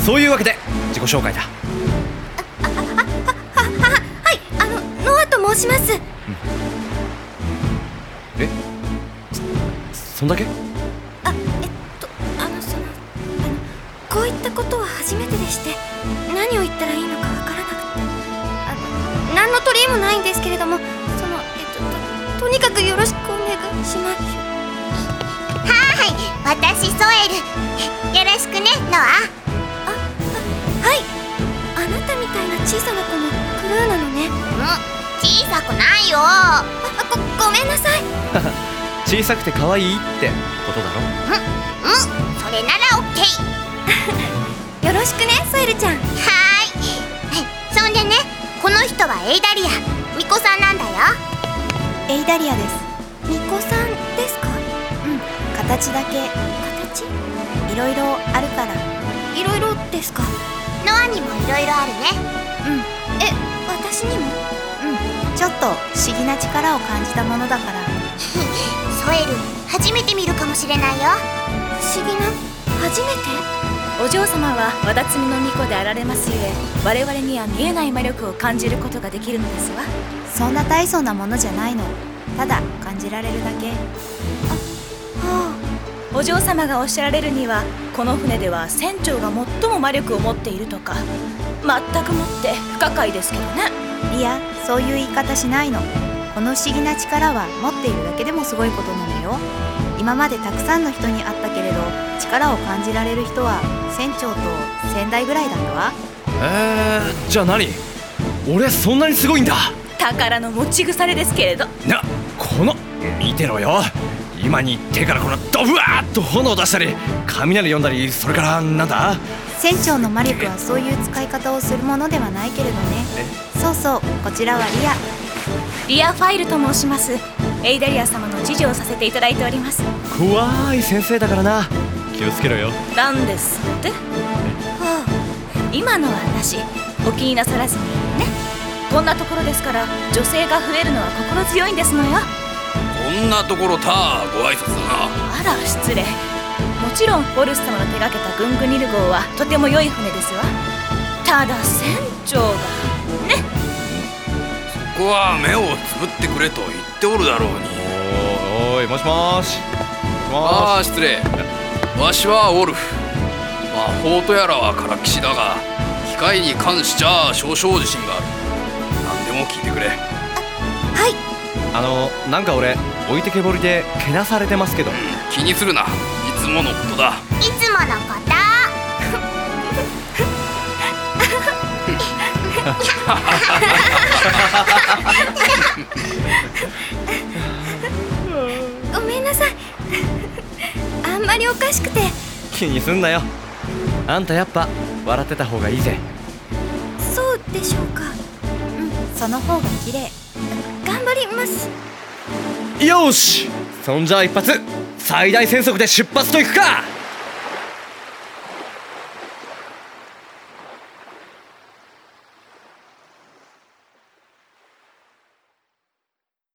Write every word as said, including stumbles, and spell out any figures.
そういうわけで自己紹介だ。 あ、あ、あ、あ、は、は、はい、あの、ノアと申します。うん、 え、そ、そんだけ？ あ、えっと、あの、その、あの、こういったことは初めてでして、何を言ったらいいのかわからなくて、あの、何の取り柄もないんですけれども、その、えっと、と、とにかくよろしくお願いします。 はーい、私ソエル。よろしくね、ノア。 あ、あ、はい。あなたみたいな小さな子もクルーなのね。 うん、小さくないよ。 あ、ご、ごめんなさい。 小さくて可愛いってことだろ。 うん、うん、それならオッケー。 よろしくね、ソエルちゃん。 はーい。そんでね、この人はエイダリア、巫女さんなんだよ。 エイダリアです。 巫女さんですか？ うん、形だけ。 形？ いろいろあるから。 いろいろですか？ ノアにもいろいろあるね。 うん。え、私にも？ うん、ちょっと不思議な力を感じたものだから。 ソエル、初めて見るかもしれないよ。 不思議な？初めて？ お嬢様はわだつみの巫女であられますゆえ、我々には見えない魔力を感じることができるのですわ。 そんな大層なものじゃないの。ただ感じられるだけ。 あ、はあ、お嬢様がおっしゃられるには、この船では船長が最も魔力を持っているとか。全くもって不可解ですけどね。 いや、そういう言い方しないの。この不思議な力は持っているだけでもすごいことなのよ。今までたくさんの人に会ったけれど、力を感じられる人は船長と先代ぐらいだったわ。 えー、じゃあ何？俺そんなにすごいんだ。 宝の持ち腐れですけれど。 な、この見てろよ。今に手からこのドブワーッと炎を出したり、雷読んだり、それからなんだ？ 船長の魔力はそういう使い方をするものではないけれどね。そうそう、こちらはリア。 リアファイルと申します。エイダリア様の次女をさせていただいております。 怖い先生だからな、気をつけろよ。 なんですって？ はあ、今のはなし、お気になさらずにね。こんなところですから、女性が増えるのは心強いんですのよ。 こんなところたご挨拶だな。 あら失礼。もちろんフォルス様の手がけたグングニル号はとても良い船ですわ。ただ船長がね。 そこは目をつぶってくれと言っておるだろうに。 おーおい、もしもーし。 ああ、失礼。わしはオルフ。魔法とやらはからきしだが、機械に関しちゃ少々自信がある。何でも聞いてくれ。 はい。 あの、なんか俺置いてけぼりでけなされてますけど、うん、 気にするな、いつものことだ。 いつものこと。 ごめんなさい。あんまりおかしくて。 気にすんなよ。あんたやっぱ笑ってた方がいいぜ。 そうでしょうか。 うん、その方が綺麗。 頑張ります。 よーし、そんじゃあ一発最大戦速で出発といくか。